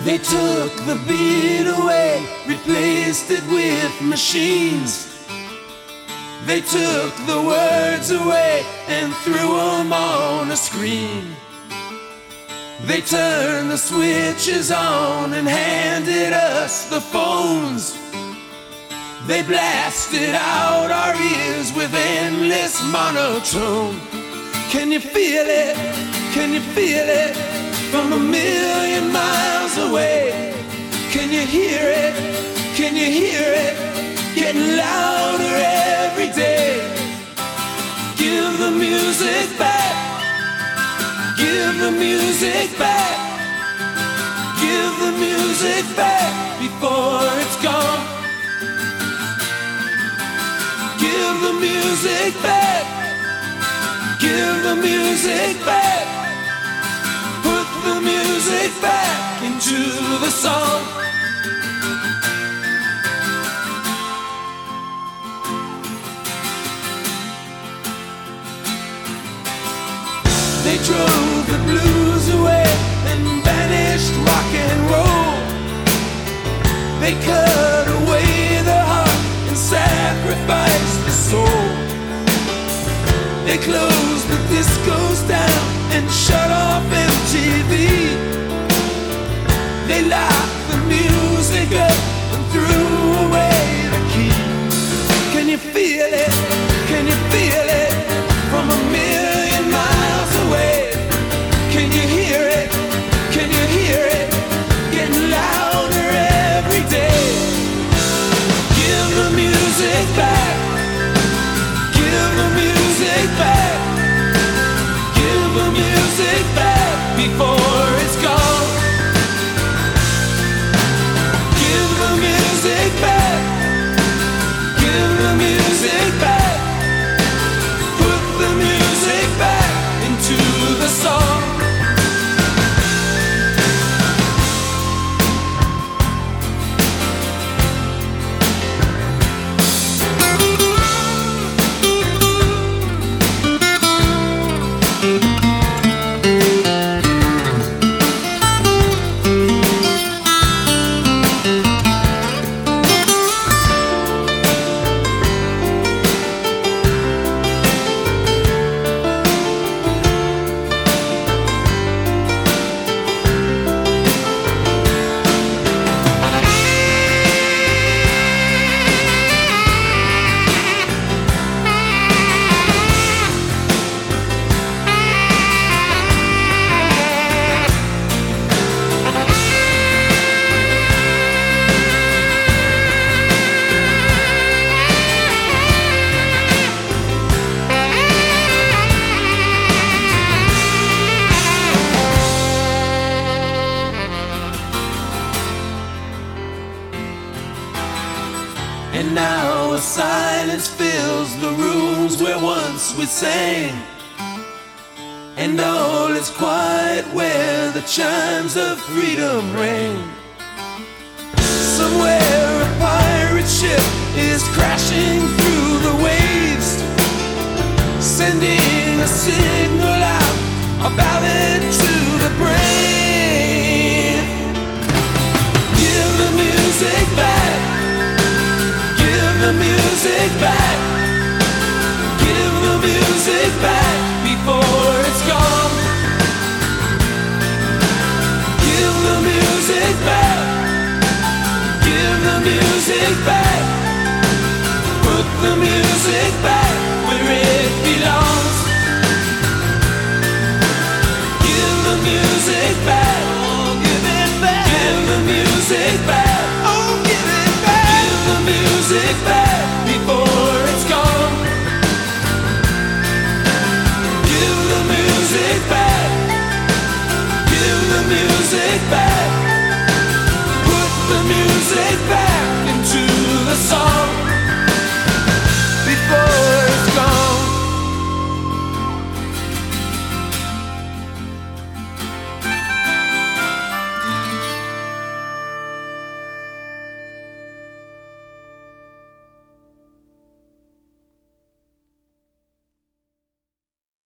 They took the beat away, replaced it with machines. They took the words away and threw them on a screen. They turned the switches on and handed us the phones. They blasted out our ears with endless monotone. Can you feel it? Can you feel it? From a million miles away. Can you hear it? Can you hear it? Getting louder every day. Give the music back. Give the music back. Give the music back before it's gone. Give the music back. Give the music back. Put the music back into the song. They drove the blues away and banished rock and roll. They cut away the heart and sacrificed the soul. They closed the discos down and shut off MTV. They locked the music up and threw away the key. Can you feel it? Can you feel it? From a million miles away. Can you hear it? Can you hear it? Getting louder every day. Give the music back. Give the music back. Give the music back before it's gone. Give the music back. Give the music back. Put the music back into the song. And now a silence fills the rooms where once we sang. And all is quiet where the chimes of freedom ring. Somewhere a pirate ship is crashing through the waves, sending a signal out, a ballad to the brave. Give the music back. Give the music back. Give the music back before it's gone. Give the music back. Give the music back. Put the music back where it belongs. Give the music back. Oh, give it back. Give the music back. Oh, give it back. Give the music back.